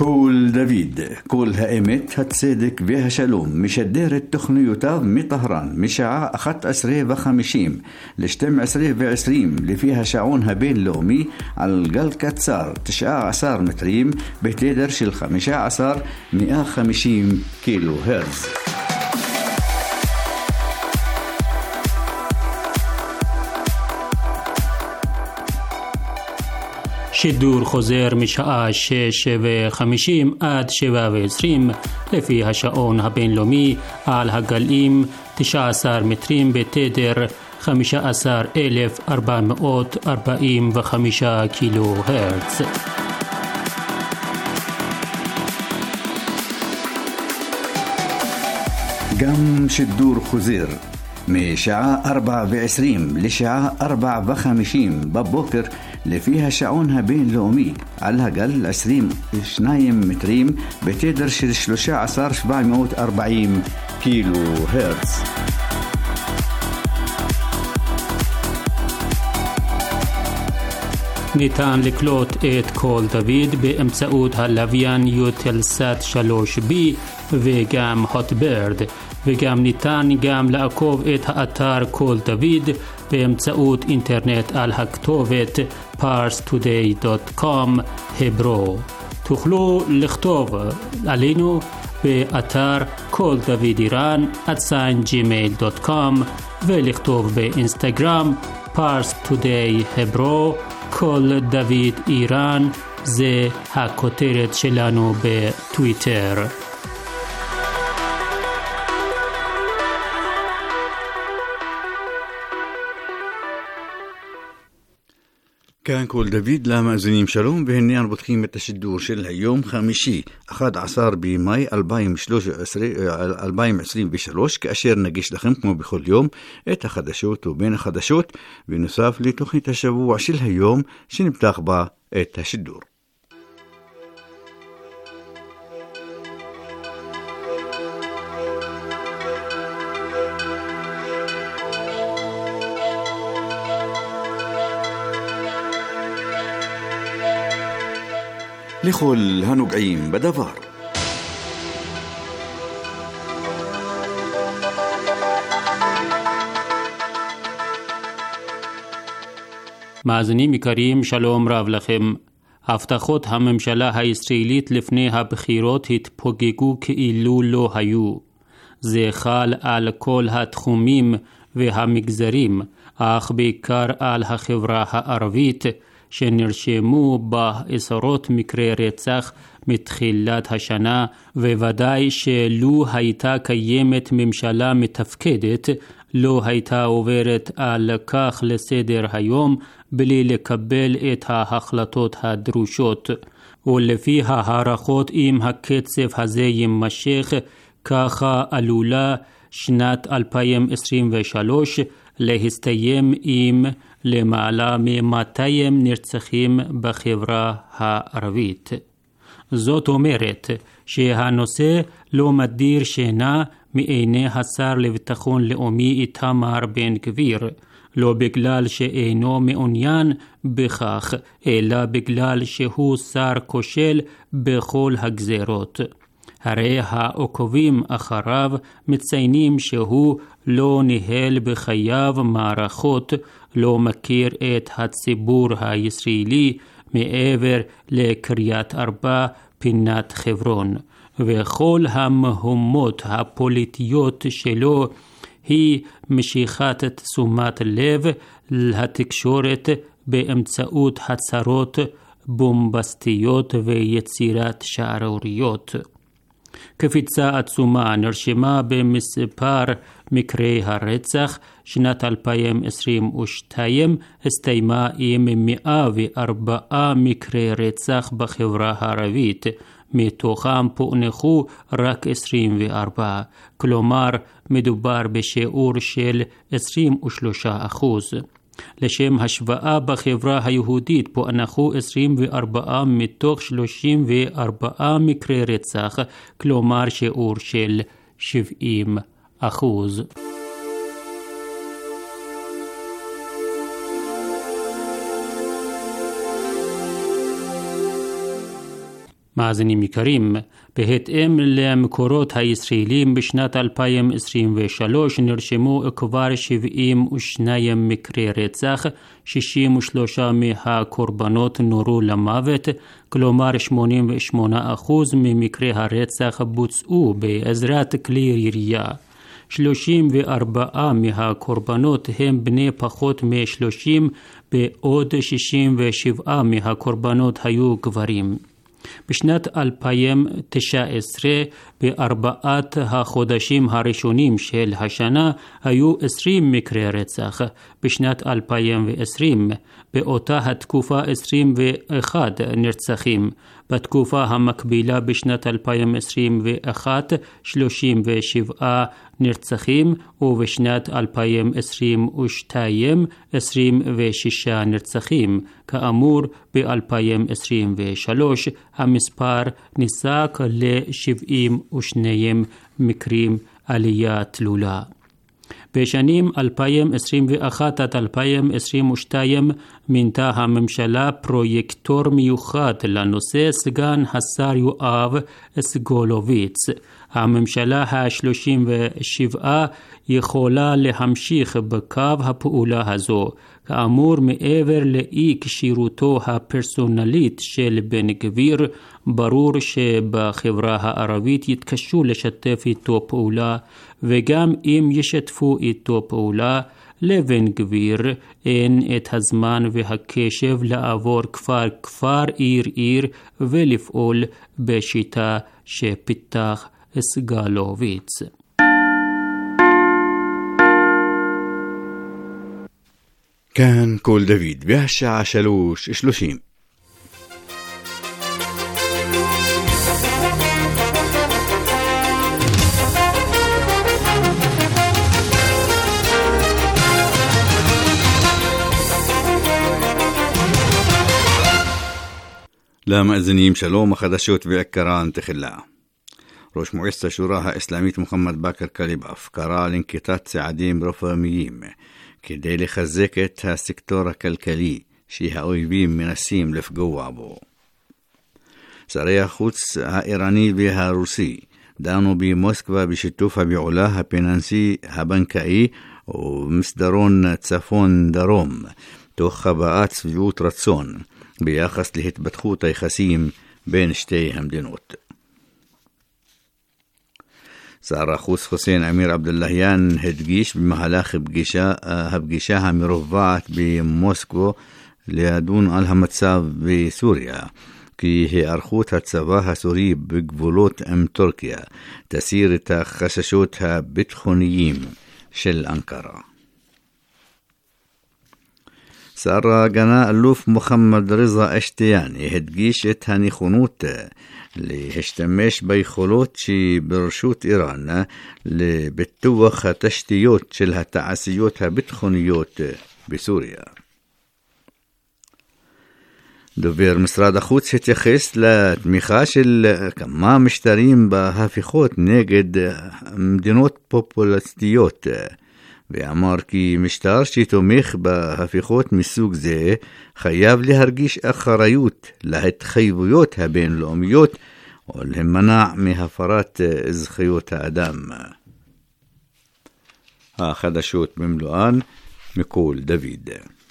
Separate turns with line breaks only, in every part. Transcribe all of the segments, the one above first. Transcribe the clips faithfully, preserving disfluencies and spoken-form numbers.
קול דוד, קול האמת, הצדק והשלום, משדר את תוכניותיו מטהרן משעה אחת עשרה וחמישים ל-שתים עשרה ועשרים לפי השעון הבינלאומי על גל קצר תשע עשרה מטרים בתדר של חמישה עשר מאה וחמישים קילו הרץ.
שידור חוזר משעה שש וחמישים עד שבע ועשרים לפי השעון הבינלאומי על הגלים תשע עשרה מטרים בתדר חמישה עשר אלף ארבע מאות ארבעים וחמישה קילו הרץ.
גם שידור חוזר משעה ארבע ועשרים לשעה ארבע וחמישים בבוקר לפי השעון הבינלאומי על הגל עשרים ושניים מטרים בתדר של שלושה עשר אלף שבע מאות וארבעים קילו הרץ.
ניתן לקלוט את קול דוד באמצעות הלוויין יוטלסאט שלוש בי וגם הוטברד, וגם ניתן גם לעקוב את האתר קול דוד באמצעות אינטרנט על הכתובת פארס טודיי דוט קום הברו. תוכלו לכתוב עלינו באתר קול דוד איראן at ג'ימייל דוט קום ולכתוב באינסטגרם פארס טודיי הברו קול דוד איראן, זה הכותרת שלנו בטוויטר.
כאן קול דוד למאזינים שלום, והנה אנו פותחים את השידור של היום חמישי אחד עשר במאי אלפיים עשרים ושלוש, כאשר נגיש לכם כמו בכל יום את החדשות ובין החדשות, ונוסף לתוכנית השבוע של היום שנפתח בה את השידור. לכל הנוגעים בדבר.
מאזינים יקרים, שלום רב לכם. הבטחות הממשלה הישראלית לפני הבחירות התפוגגו כאילו לא היו. זה חל על כל התחומים והמגזרים, אך בעיקר על החברה הערבית, שנרשמו בעשרות מקרי רצח מתחילת השנה, וודאי שלו הייתה קיימת ממשלה מתפקדת, לא הייתה עוברת על כך לסדר היום בלי לקבל את ההחלטות הדרושות. ולפי הערכות, אם הקצב הזה יימשך, ככה עלולה שנת אלפיים עשרים ושלוש להסתיים עם למעלה מ-מאתיים נרצחים בחברה הערבית. זאת אומרת שהנושא לא מדיר שינה מעיני השר לביטחון לאומי איתמר בן גביר, לא בגלל שאינו מעוניין בכך, אלא בגלל שהוא שר כושל בכל הגזרות. הרי העוקבים אחריו מציינים שהוא לא ניהל בחייו מערכות, לא מכיר את הציבור הישראלי מעבר לקריית ארבע פינת חברון, וכל המהומות הפוליטיות שלו היא משיכת תשומת לב לתקשורת באמצעות הצהרות בומבסטיות ויצירת שערוריות. קפיצה עצומה נרשמה במספר מקרי הרצח. שנת אלפיים עשרים ושתיים הסתיימה עם מאה וארבעה מקרי רצח בחברה הערבית, מתוכם פוענחו רק עשרים וארבע, כלומר מדובר בשיעור של עשרים ושלושה אחוז. לשם השוואה, בחברה היהודית פוענחו עשרים וארבעה מתוך שלושים וארבעה מקרי רצח, כלומר שיעור של שבעים אחוז. מאזינים יקרים, בהתאם למקורות הישראלים בשנת אלפיים עשרים ושלוש נרשמו כבר שבעים ושניים מקרי רצח, שישים ושלושה מהקורבנות נורו למוות, כלומר שמונים ושמונה אחוז ממקרי הרצח בוצעו בעזרת כלי ירייה. שלושים וארבעה מהקורבנות הם בני פחות מ-שלושים, בעוד שישים ושבעה מהקורבנות היו גברים. בשנת אלפיים תשע עשרה, בארבעת החודשים הראשונים של השנה, היו עשרים מקרי רצח. בשנת אלפיים ועשרים, באותה התקופה עשרים ואחד נרצחים. בתקופה המקבילה בשנת אלפיים עשרים ואחת, שלושים ושבעה נרצחים, ובשנת אלפיים עשרים ושתיים, עשרים ושישה נרצחים. כאמור, ב-אלפיים עשרים ושלוש המספר נסק ל-שבעים ושניים מקרים, עלייה תלולה. בשנים אלפיים עשרים ואחת עד אלפיים עשרים ושתיים מינתה הממשלה פרויקטור מיוחד לנושא, סגן השר יואב סגלוביץ'. הממשלה ה-שלושים ושבע יכולה להמשיך בקו הפעולה הזו. כאמור, מעבר לאי כשירותו הפרסונלית של בן גביר, ברור שבחברה הערבית יתקשו לשתף איתו פעולה, וגם אם ישתפו איתו פעולה, לבן גביר אין את הזמן והקשב לעבור כפר כפר, עיר עיר, ולפעול בשיטה שפיתח סגלוביץ'.
כאן קול דוד, והשעה שלוש שלושים. למאזינים שלום, החדשות ועיקרן תחילה. ראש מועצת השורא האסלאמית מוחמד בכר קליבאף קרא לנקיטת צעדים רפורמיים כדי לחזק את הסקטור הכלכלי שהאויבים מנסים לפגוע בו. שרי החוץ האיראני והרוסי דנו במוסקבה בשיתוף הפעולה הפיננסי הבנקאי ומסדרון צפון דרום, תוך הבעת שביעות רצון ביחס להתפתחות היחסים בין שתי המדינות. שר החוץ חוסיין אמיר עבדוללהיאן הדגיש במהלך פגישה, הפגישה המרובעת במוסקבה לדון על המצב בסוריה, כי היערכות הצבא הסורי בגבולות עם טורקיה תסיר את החששות הביטחוניים של אנקרה. שר ההגנה אלוף מוחמד רזה אשתיאני הדגיש את הנכונות להשתמש ביכולות שברשות איראן לביטוח התשתיות של התעשיות הביטחוניות בסוריה. דובר משרד החוץ התייחס לתמיכה של כמה משטרים בהפיכות נגד מדינות פופוליסטיות, ואמר כי משטר שתומך בהפיכות מסוג זה חייב להרגיש אחריות להתחייבויות הבינלאומיות ולהימנע מהפרת זכויות האדם. החדשות במלואן מקול דוד.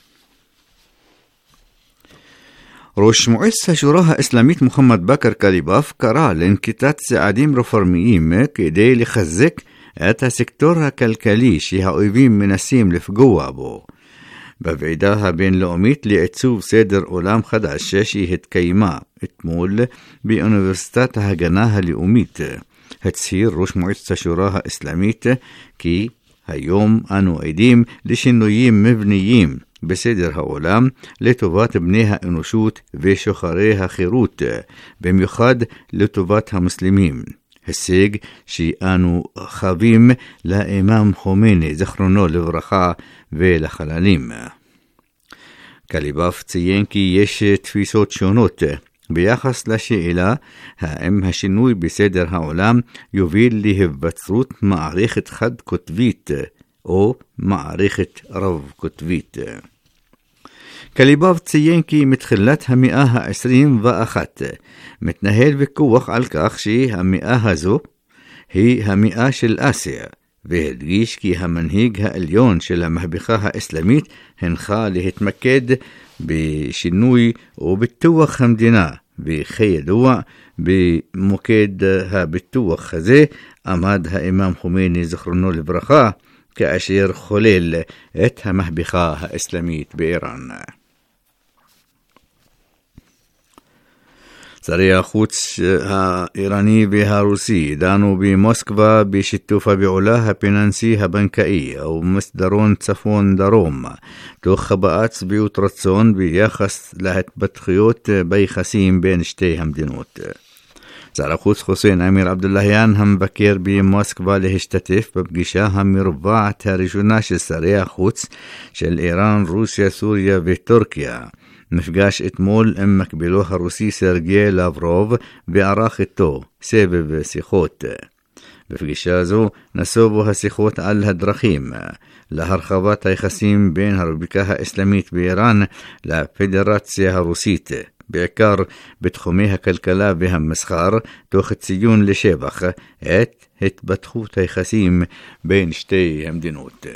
ראש מועצת השורא האסלאמית מוחמד בכר קליבאף קרא לנקיטת צעדים רפורמיים כדי לחזק את הסקטור הכלכלי שהאויבים מנסים לפגוע בו. בוועידה הבינלאומית לעיצוב סדר עולם חדש שהתקיימה אתמול באוניברסיטת ההגנה הלאומית, הצהיר ראש מועצת השורא האסלאמית כי היום אנו עדים לשינויים מבניים בסדר העולם לטובת בני האנושות ושוחרי החירות, במיוחד לטובת המוסלמים. הישג שאנו חבים לאימאם חומייני זכרונו לברכה ולחללים. קליבאף ציין כי יש תפיסות שונות ביחס לשאלה האם השינוי בסדר העולם יוביל להיווצרות מערכת חד-קוטבית או מערכת רב-קוטבית. קליבוב ציין כי מתחילת המאה העשרים ואחת מתנהל ויכוח על כך שהמאה הזו היא המאה של אסיה, והדגיש כי המנהיג העליון של המהפכה האסלאמית הנחה להתמקד בשינוי וביטוח המדינה, וכידוע במוקד הביטוח הזה עמד האימאם חומייני זכרונו לברכה כאשר חולל את המהפכה האסלאמית באיראן. שרי החוץ האיראני והרוסי דנו במוסקבה בשיתוף הפעולה הפיננסי הבנקאי או מסדרון צפון דרום, תוך הבעת שביעות רצון ביחס להתפתחויות ביחסים בין שתי המדינות. שר החוץ חוסיין אמיר עבדולאהיאן המבקר במוסקבה להשתתף בפגישה המרובעת הראשונה של שרי החוץ של איראן, רוסיה, סוריה וטורקיה. מפגש אתמול עם מקבילו הרוסי סרגי לברוב וערך איתו סבב שיחות. בפגישה זו נסובו השיחות על הדרכים להרחבת היחסים בין הרפובליקה האסלאמית באיראן לפדרציה הרוסית, בעיקר בתחומי הכלכלה והמסחר, תוך ציון לשבח את התפתחות היחסים בין שתי המדינות.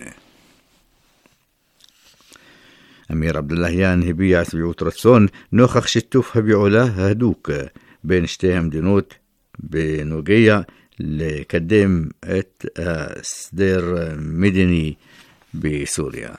אמיר עבדולאהיאן הביע שביעות רצון נוכח שיתוף הפעולה ההדוק בין שתי המדינות בנוגע לקדם את הסדר מדיני בסוריה.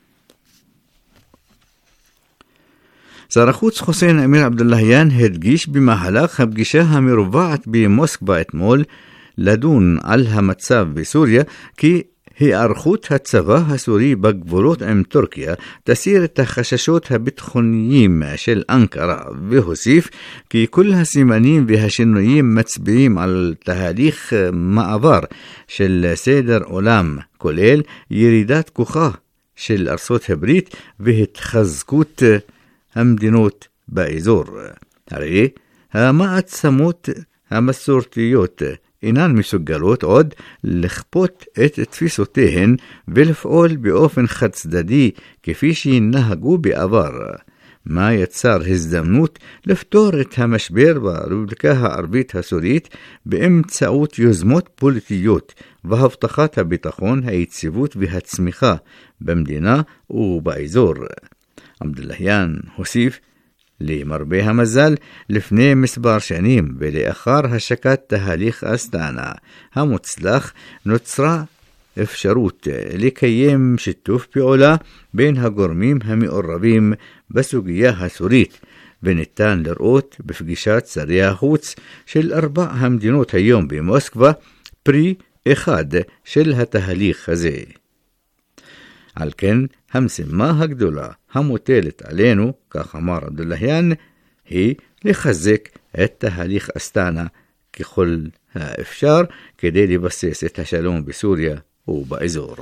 שר החוץ חוסיין אמיר עבדולאהיאן הדגיש במהלך הפגישה המרובעת במוסקבה אתמול לדון על המצב בסוריה כי היערכות הצבא הסורי בגבולות עם טורקיה תסיר את החששות הביטחוניים של אנקרה, והוסיף כי כל הסימנים והשינויים מצביעים על תהליך מעבר של סדר עולם, כולל ירידת כוחה של ארצות הברית והתחזקות המדינות באזור. הרי המעצמות המסורתיות אינן מסוגלות עוד לכפות את תפיסותיהן ולפעול באופן חד צדדי כפי שנהגו בעבר, מה יצר הזדמנות לפתור את המשבר ברפובליקה הערבית הסורית באמצעות יוזמות פוליטיות והבטחת הביטחון, היציבות והצמיחה במדינה ובאזור. עבדולאהיאן הוסיף, למרבה המזל, לפני מספר שנים ולאחר השקת תהליך אסטנה המוצלח נוצרה אפשרות לקיים שיתוף פעולה בין הגורמים המעורבים בסוגיה הסורית, וניתן לראות בפגישת שרי החוץ של ארבע המדינות היום במוסקבה פרי אחד של התהליך הזה. על כן, המשימה הגדולה המוטלת עלינו, כך אמר עבדולאהיאן, היא לחזק את תהליך אסטנה ככל האפשר כדי לבסס את השלום בסוריה ובאזור.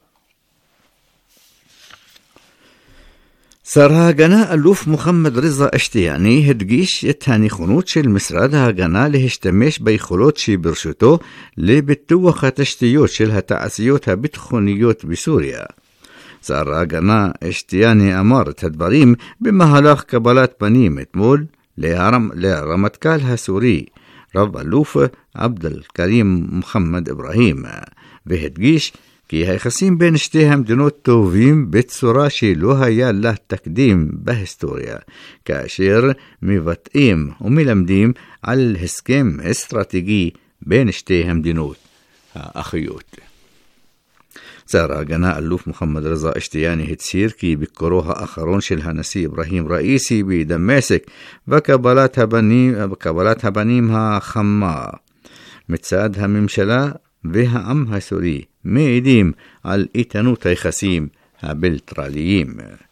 שר ההגנה אלוף מוחמד רזה אשתיאני הדגיש את הנכונות של משרד ההגנה להשתמש ביכולות שברשותו לביטוח התשתיות של התעשיות הביטחוניות בסוריה. שר ההגנה אשתיאני אמר את הדברים במהלך קבלת פנים אתמול לרמ... לרמטכ"ל הסורי רב אלוף עבד אל-כרים מוחמד אברהים, והדגיש כי היחסים בין שתי המדינות טובים בצורה שלא היה לה תקדים בהיסטוריה, כאשר מבטאים ומלמדים על הסכם אסטרטגי בין שתי המדינות האחיות. שר ההגנה אלוף מוחמד רזה אשתיאני הצהיר כי ביקורו האחרון של הנשיא אברהים ראיסי בדמשק וקבלת הבנים, וקבלת הבנים החמה מצד הממשלה והעם הסורי מעידים על איתנות היחסים הבילטרליים.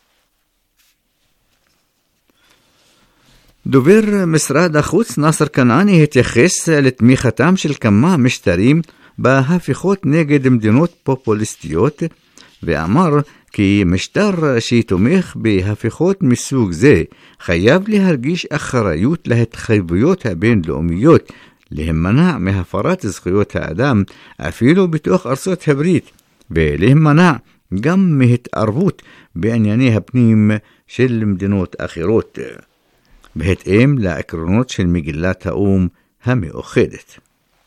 דובר משרד החוץ נאסר כנעני התייחס לתמיכתם של כמה משטרים בהפיכות נגד מדינות פופוליסטיות, ואמר כי משטר שתומך בהפיכות מסוג זה חייב להרגיש אחריות להתחייבויות הבינלאומיות להימנע מהפרת זכויות האדם אפילו בתוך ארצות הברית, ולהימנע גם מהתערבות בענייני הפנים של מדינות אחרות, בהתאם לעקרונות של מגילת האום המאוחדת.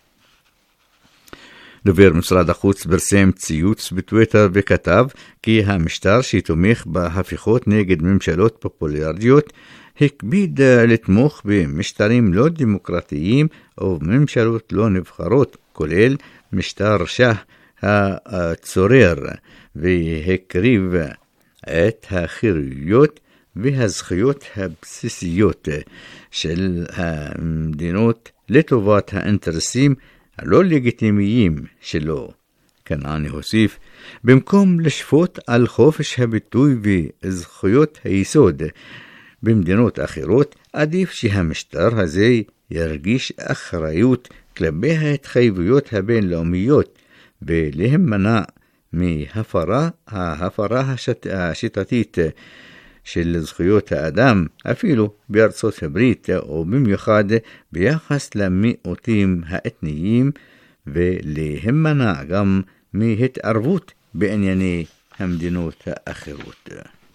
דובר משרד החוץ פרסם ציוץ בטוויטר וכתב כי המשטר שתומך בהפיכות נגד ממשלות פופולריות הקפיד לתמוך במשטרים לא דמוקרטיים ובממשלות לא נבחרות, כולל משטר שה הצורר, והקריב את החירויות והזכויות הבסיסיות של המדינות לטובת האינטרסים הלא לגיטימיים שלו. כנעני הוסיף, במקום לשפוט על חופש הביטוי וזכויות היסוד במדינות אחרות, עדיף שהמשטר הזה ירגיש אחריות כלפי ההתחייבויות הבינלאומיות ולהימנע מהפרה ההפרה השת... השיטתית של זכויות האדם, אפילו בארצות הברית, ובמיוחד ביחס למיעוטים האתניים, ולהימנע גם מהתערבות בענייני המדינות האחרות.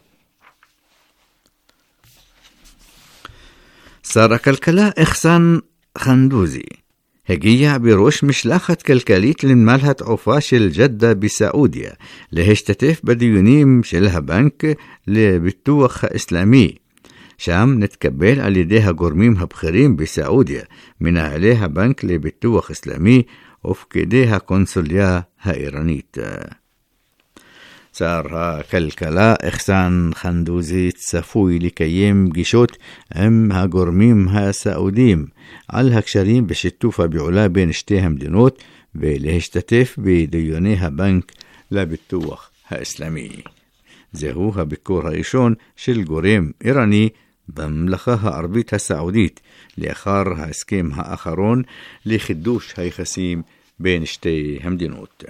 שר הכלכלה אחסן חנדוזי הגיע בראש משלחת כלכלית לנמל התעופה של ג'דה בסעודיה להשתתף בדיונים של הבנק לביטוח האסלאמי. שם נתקבל על ידי הגורמים הבכירים בסעודיה, מנהלי הבנק לביטוח אסלאמי ופקידי הקונסוליה האיראנית. שר הכלכלה אחסן חנדוזי צפוי לקיים פגישות עם הגורמים הסעודיים על הקשרים בשיתוף הפעולה בין שתי המדינות ולהשתתף בדיוני הבנק לביטוח האסלאמי. זהו הביקור הראשון של גורם איראני בממלכה הערבית הסעודית לאחר ההסכם האחרון לחידוש היחסים בין שתי המדינות.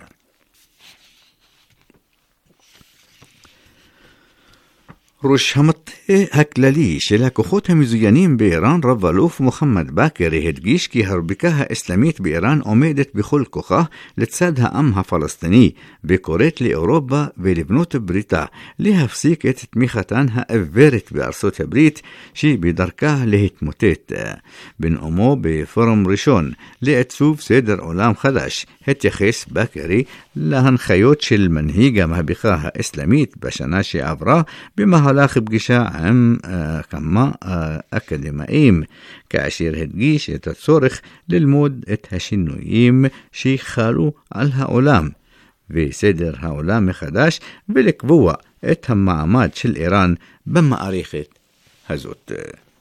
ראש המטה הכללי של הכוחות המזוינים באיראן, רב אלוף מוחמד באקרי, הדגיש כי הרפובליקה האסלאמית באיראן עומדת בכל כוחה לצד העם הפלסטיני, וקוראת לאירופה ולבנות בריתה להפסיק את תמיכתן העיוורת בארצות הברית שבדרכה להתמוטט. בנאומו בפורום ראשון לעיצוב סדר עולם חדש, התייחס באקרי להנחיות של מנהיג המהפכה האסלאמית בשנה שעברה במהלך הלך פגישה עם כמה אקדמאים, כאשר הדגיש את הצורך ללמוד את השינויים שיחלו על העולם וסדר העולם מחדש, ולקבוע את המעמד של איראן במערכת הזאת.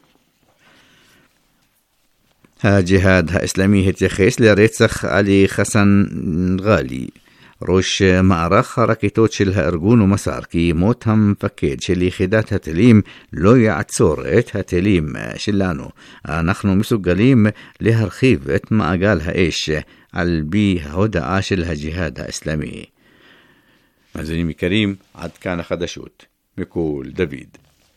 הג'יהאד האסלאמי התייחס לרצח עלי חסן ג'אלי, ראש מערך הרקטות של הארגון, ומסר כי מות המפקד של יחידת הטילים לא יעצור את הטילים שלנו. אנחנו מסוגלים להרחיב את מעגל האש על פי ההודעה של הג'יהאד האסלאמי. מאזינים יקרים, עד כאן החדשות מכל דוד.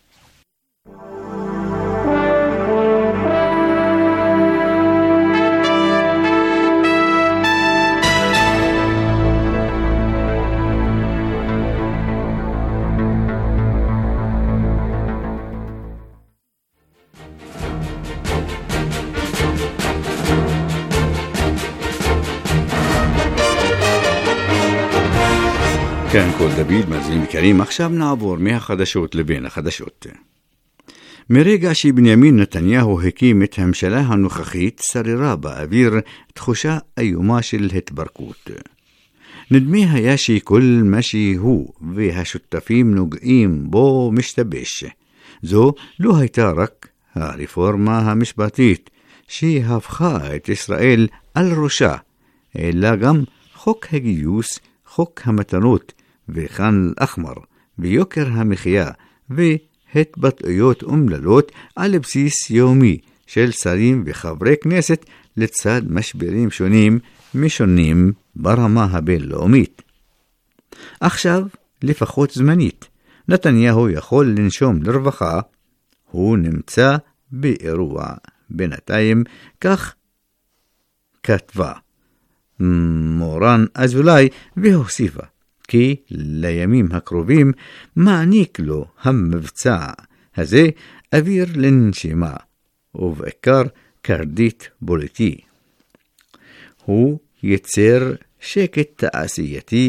כאן כל דוד, מאזינים יקרים, עכשיו נעבור מהחדשות לבין החדשות. מרגע שבנימין נתניהו הקים את הממשלה הנוכחית, שררה באוויר תחושה איומה של התפרקות. נדמה היה שכל מה שהוא והשותפים נוגעים בו משתבש. זו לא הייתה רק הרפורמה המשפטית שהפכה את ישראל על ראשה, אלא גם חוק הגיוס, חוק המתנות וח'אן אל-אחמר, ויוקר המחיה, והתבטאויות אומללות על בסיס יומי של שרים וחברי כנסת לצד משברים שונים משונים ברמה הבינלאומית. עכשיו, לפחות זמנית, נתניהו יכול לנשום לרווחה, הוא נמצא באירוע בינתיים, כך כתבה מורן אזולאי, והוסיפה כי לימים הקרובים מעניק לו המבצע הזה אוויר לנשימה, ובעיקר קרדיט פוליטי. הוא יצר שקט תעשייתי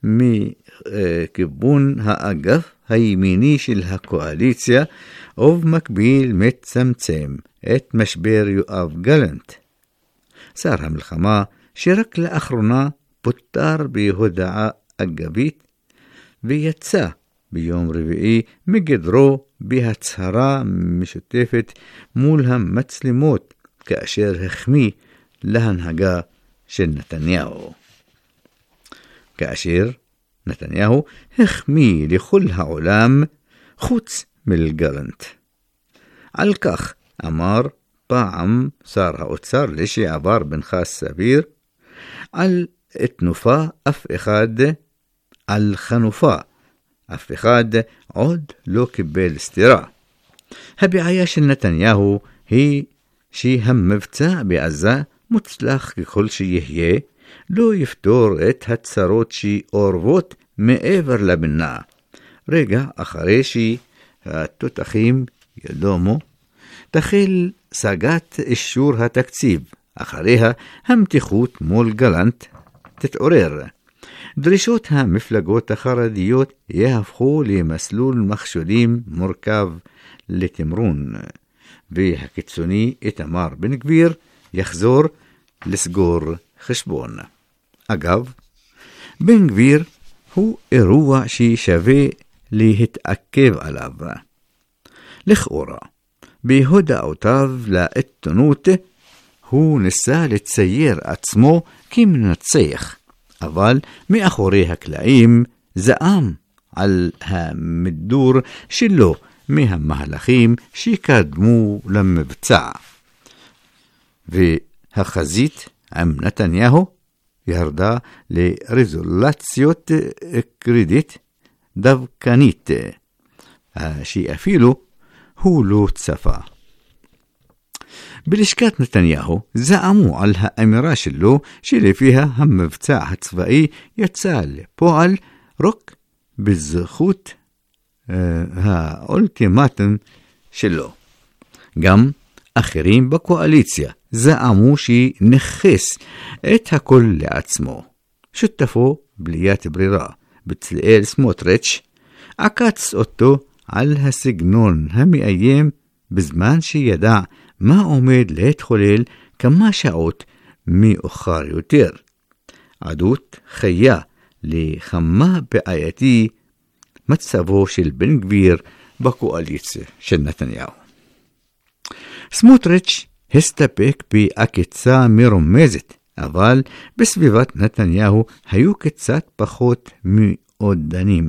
מכיוון האגף הימיני של הקואליציה, ובמקביל מצמצם את משבר יואב גלנט, שר המלחמה שרק לאחרונה פוטר בהודעה אגבית ויצא ביום רביעי מגדרו בהצהרה משותפת מול המצלמות, כאשר החמיא להנהגה של נתניהו. כאשר נתניהו החמיא לכל העולם חוץ מגלנט. על כך אמר פעם שר האוצר לשעבר פנחס ספיר, על תנופה אף אחד, על חנופה אף אחד עוד לא קיבל סתירה. הבעיה של נתניהו היא שהמבצע בעזה, מוצלח ככל שיהיה, לא יפתור את הצרות שאורבות מעבר לבינה. רגע אחרי שהתותחים ידומו, תחל סגת אישור התקציב. אחריה המתיחות מול גלנט תתעורר. דרישות המפלגות החרדיות יהפכו למסלול מחשולים מורכב לתמרון, והקיצוני איתמר בן גביר יחזור לסגור חשבון. אגב, בן גביר הוא אירוע ששווה להתעכב עליו. לכאורה, בהודעותיו לעיתונות הוא ניסה לצייר עצמו כמנצח, אבל מאחורי הקלעים זעם על המדור שלו מהמהלכים שקדמו למבצע. והחזית עם נתניהו ירדה לרזולציות קרדיט דווקנית, שאפילו הוא לא צפה. בלשכת נתניהו זעמו על האמירה שלו שלפיה המבצע הצבאי יצא לפועל רק בזכות uh, האולטימטום שלו. גם אחרים בקואליציה זעמו שנחס את הכל לעצמו. שותפו בליית ברירה, בצלאל סמוטריץ', עקץ אותו על הסגנון המאיים בזמן שידע מה עומד להתחולל כמה שעות מאוחר יותר. עדות חיה לכמה בעייתי מצבו של בן גביר בקואליציה של נתניהו. סמוטריץ' הסתפק בעקיצה מרומזת, אבל בסביבת נתניהו היו קצת פחות מעודנים.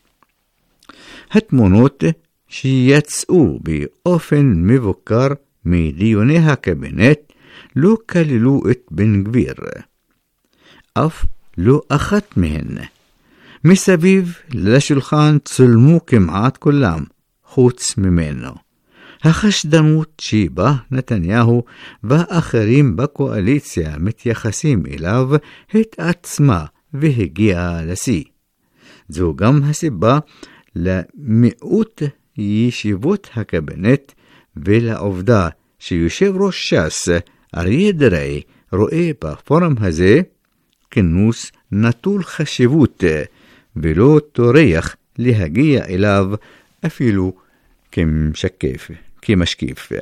התמונות שיצאו באופן מבוקר מדיוני הקבינט לא כללו את בן גביר, אף לא אחת מהן. מסביב לשולחן צולמו כמעט כולם, חוץ ממנו. החשדנות שבה נתניהו ואחרים בקואליציה מתייחסים אליו התעצמה והגיעה לשיא. זו גם הסיבה למיעוט ישיבות הקבינט ולעובדה שיושב ראש ש"ס אריה דרעי רואה בפורום הזה כינוס נטול חשיבות ולא טורח להגיע אליו אפילו כמשקף, כמשקיף.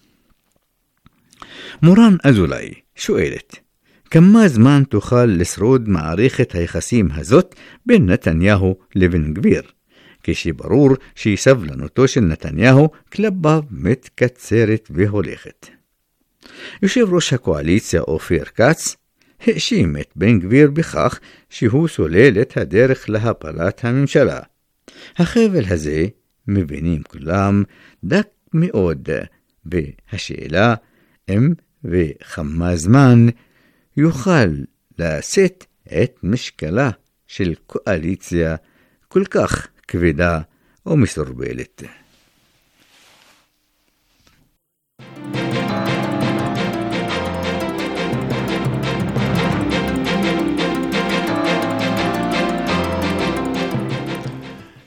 מורן אזולאי שואלת, כמה זמן תוכל לשרוד מערכת היחסים הזאת בין נתניהו לבן גביר, כשברור שסבלנותו של נתניהו כלפיו מתקצרת והולכת? יושב ראש הקואליציה אופיר כץ האשים את בן גביר בכך שהוא סולל את הדרך להפלת הממשלה. החבל הזה מבינים כולם דק מאוד, והשאלה אם וכמה זמן יוכל לשאת את משקלה של קואליציה כל כך כבדה ומסורבלת.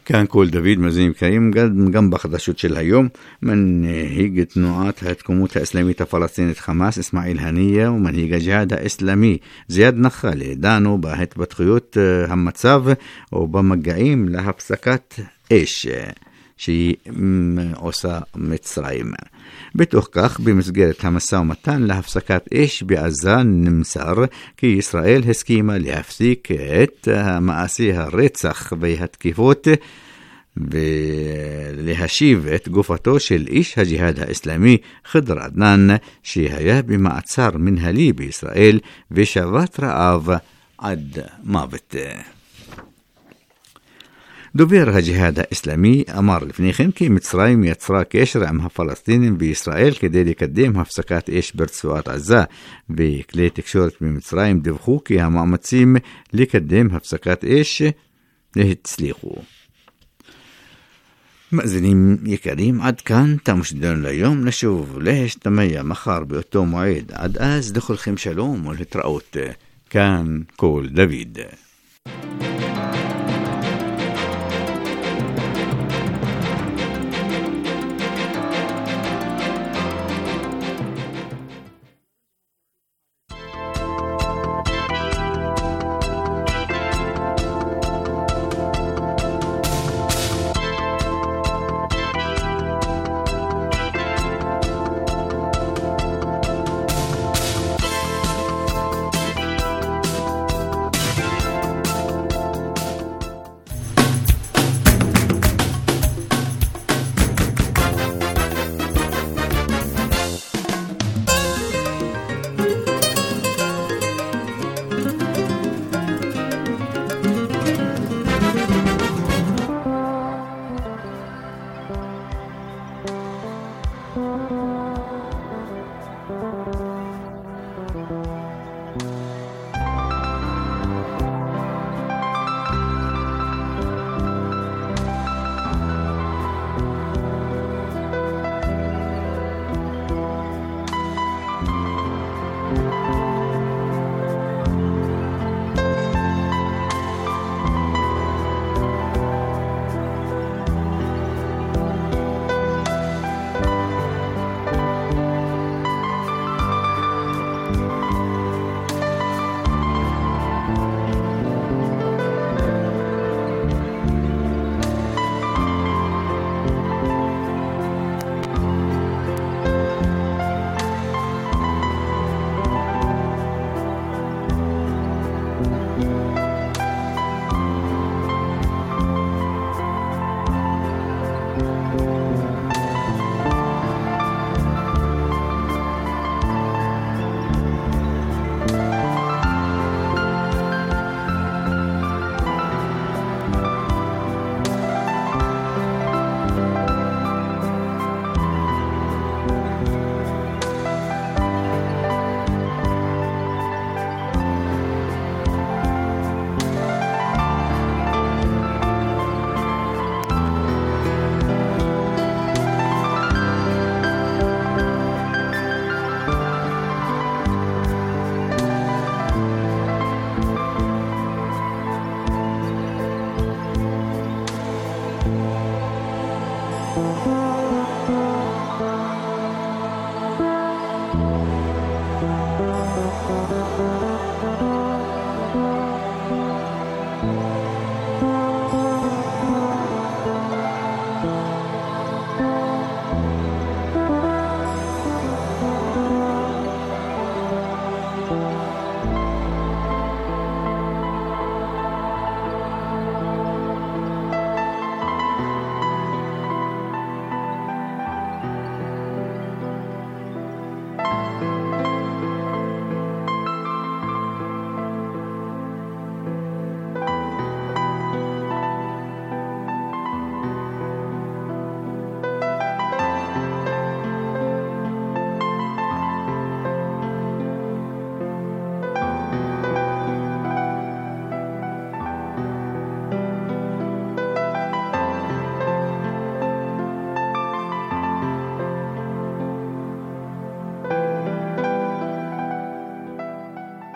كان كول دافيد مزين كريم جنب خدشوت של היום מנהיג תנועת התקומות האסלאמית הפלסטינית חמאס אסמאעיל הנייה ומנהיג הג'יהאד האסלאמי זיאד נחלה דנו בהתפתחויות המצב ובמגעים להפסקת אש שהיא עושה מצרים. בתוך כך, במסגרת המשא ומתן להפסקת אש בעזה נמסר כי ישראל הסכימה להפסיק את מעשי הרצח והתקיפות ולהשיב את גופתו של איש הג'יהאד האסלאמי ח'דר עדנאן שהיה במעצר מנהלי בישראל ושבת רעב עד מוות. דובר הג'יהאד האסלאמי אמר לפני כן כי מצרים יצרה קשר עם הפלסטינים בישראל כדי לקדם הפסקת אש ברצועת עזה, וכלי תקשורת במצרים דיווחו כי המאמצים לקדם הפסקת אש הצליחו. מאזינים יקרים, עד כאן תם שדנו ליום, נשוב להשתמע מחר באותו מועד. עד אז לכולכם שלום ולהתראות. כאן קול דוד.
Thank you.